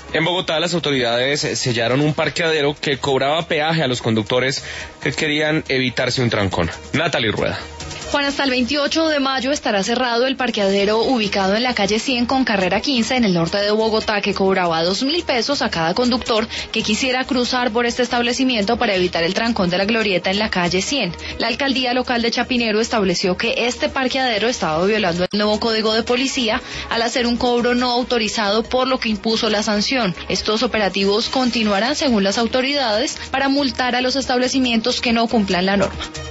En Bogotá, las autoridades sellaron un parqueadero que cobraba peaje a los conductores que querían evitarse un trancón. Natalie Rueda. Juan, hasta el 28 de mayo estará cerrado el parqueadero ubicado en la calle 100 con carrera 15 en el norte de Bogotá, que cobraba 2.000 pesos a cada conductor que quisiera cruzar por este establecimiento para evitar el trancón de la glorieta en la calle 100. La alcaldía local de Chapinero estableció que este parqueadero estaba violando el nuevo código de policía al hacer un cobro no autorizado, por lo que impuso la sanción. Estos operativos continuarán, según las autoridades, para multar a los establecimientos que no cumplan la norma.